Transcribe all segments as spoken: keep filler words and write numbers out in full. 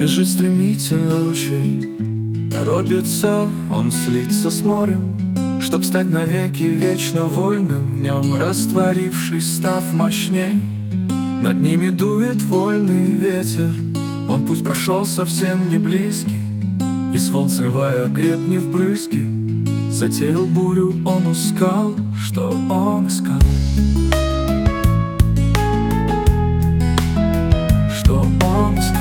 Бежит стремительно ручей, торопится он слиться с морем, чтоб стать навеки вечно вольным, в нем растворившись, став мощней. Над ними дует вольный ветер, он пусть прошел совсем не близкий, и волн срывая гребни в брызги, затеял бурю он у скал, что он искал. Что он искал.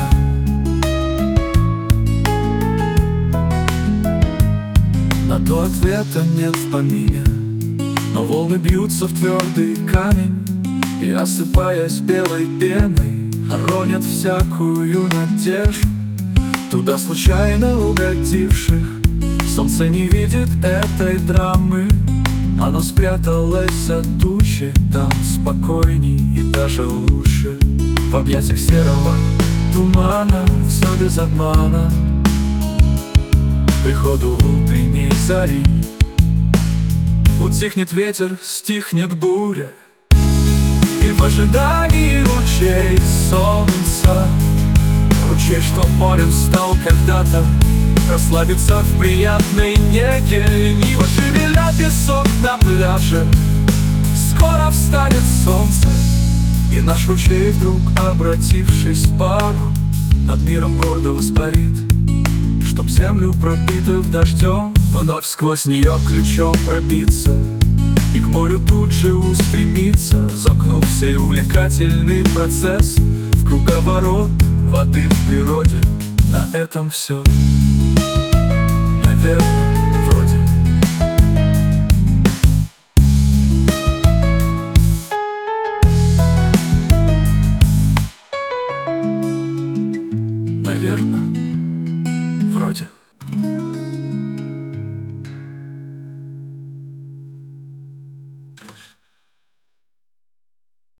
На то ответа нет в помине, но волны бьются в твердый камень, и, осыпаясь белой пеной, хоронят всякую надежду. Туда случайно угодивших солнце не видит этой драмы. Оно спряталось от тучи, там спокойней и даже лучше. В объятиях серого тумана все без обмана. К приходу утренней зари утихнет ветер, стихнет буря, и в ожидании лучей солнца ручей, что морем стал когда-то, расслабиться в приятной неге, лениво шевеля песок на пляже. Скоро встанет солнце, и наш ручей вдруг, обратившись в пару, над миром гордо воспарит, чтоб землю, пропитав дождем, вновь сквозь нее ключом пробиться и к морю тут же устремиться, замкнув сей увлекательный процесс в круговорот воды в природе. На этом все, наверное.